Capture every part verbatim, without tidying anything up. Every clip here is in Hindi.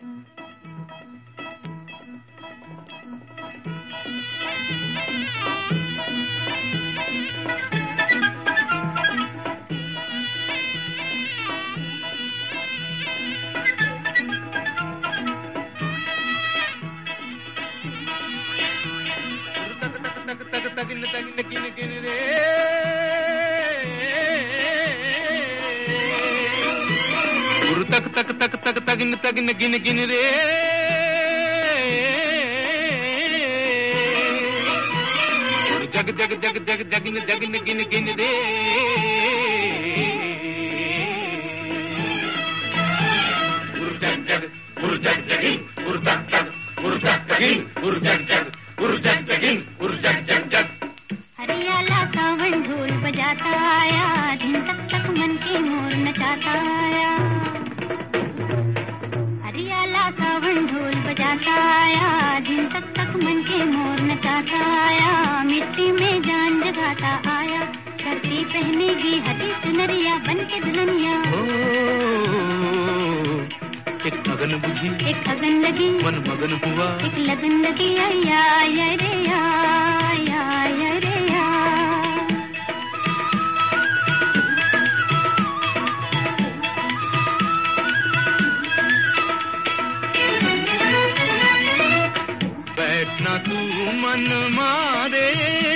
तगिन तगिन गिन गिन रे गुरु तक तक तक तक तगिन तगिन गिन गिन रे गुरु जग जग जग जग जगिन जगिन गिन गिन रे गुरु जग जग गुरु जग जगिन गुरु तक तक गुरु तक तगिन गुरु जग जग गुरु जग जगिन गुरु जग जग जग हरियाला सावन ढोल बजाता आया दिन तक तक मन के मोर नचाता आया हरियाला सावन ढोल बजाता आया दिन तक तक मन के मोर नचाता आया मिट्टी में जान जगाता आया धरती पहनेगी हरी सुनरिया बन के दुल्हनिया एक अगन बुझी एक अगन लगी मन मगन हुआ एक लगन लगी आया आया रे आया आया रे आ बैठना तू मन मारे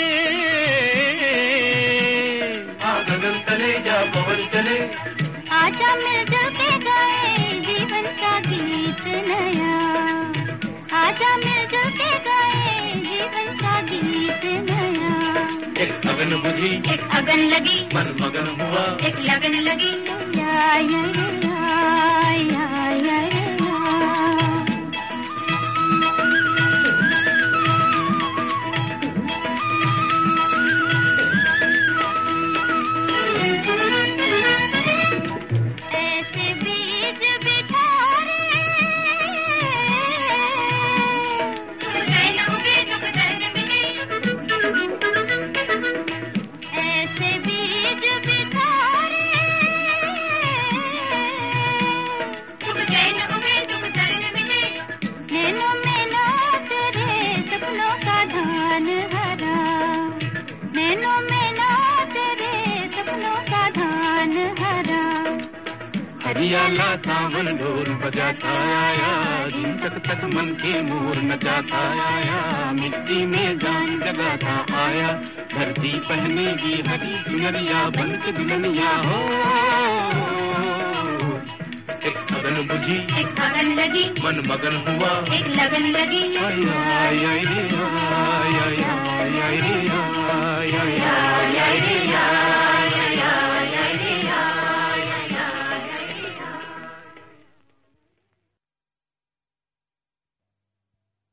आ गगन तले जा पवन चले आजा मिलजुल के गाए जीवन का गीत नया आजा मिलजुल के गाए जीवन का गीत नया एक अगन बुझी एक अगन लगी मन मगन हुआ एक लगन लगी या या या या या हरियाला सावन ढोल बजाता आया दिन तक तक मन के मोर नचाता आया मिट्टी में जान जगाता आया धरती पहनेगी हरी सुनरिया बन के दुल्हनिया हो एक अगन बुझी एक अगन लगी मन मगन हुआ एक लगन लगी आया आया